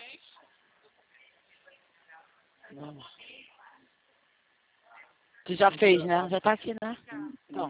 Não. Tu já fez, né? Já tá aqui, né? Então.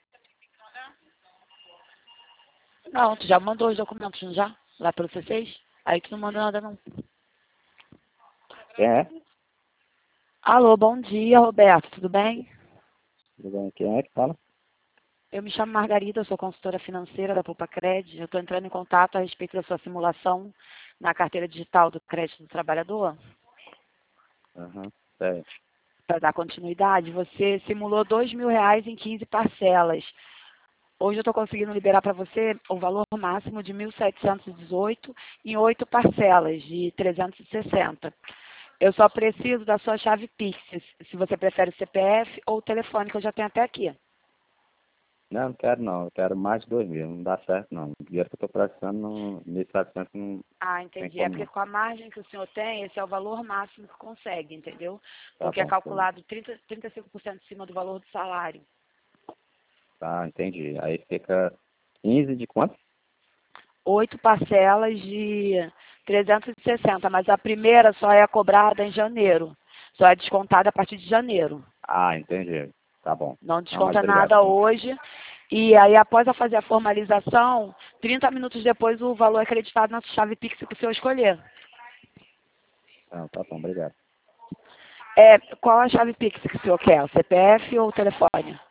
Não, tu já mandou os documentos, não já? Lá pelo C6? Aí tu não manda nada, não. Quem é? Alô, bom dia, Roberto, tudo bem? Tudo bem? Quem é que fala? Eu me chamo Margarida, eu sou consultora financeira da Poupa Cred. Eu estou entrando em contato a respeito da sua simulação na carteira digital do crédito do trabalhador. Aham, certo. Para dar continuidade, você simulou R$ 2.000 em 15 parcelas. Hoje eu estou conseguindo liberar para você o valor máximo de 1.718 em 8 parcelas de 360. Eu só preciso da sua chave Pix, se você prefere o CPF ou o telefone, que eu já tenho até aqui. Não quero não. Eu quero mais de 2.000. Não dá certo não. O dinheiro que eu estou precisando, não, 1.700 não Ah, tem entendi. É como porque não. com a margem que o senhor tem, esse é o valor máximo que consegue, entendeu? Tá Porque é bom. calculado 35% em cima do valor do salário. Tá, entendi. Aí fica 15 de quanto? 8 parcelas de 360, mas a primeira só é cobrada em janeiro. Só é descontada a partir de janeiro. Ah, entendi. Tá bom. Não Não, mas desconta obrigado, nada sim. hoje. E aí, após a fazer a formalização, 30 minutos depois o valor é acreditado na chave Pix que o senhor escolher. Não, tá bom, obrigado. Qual a chave Pix que o senhor quer? O CPF ou o telefone?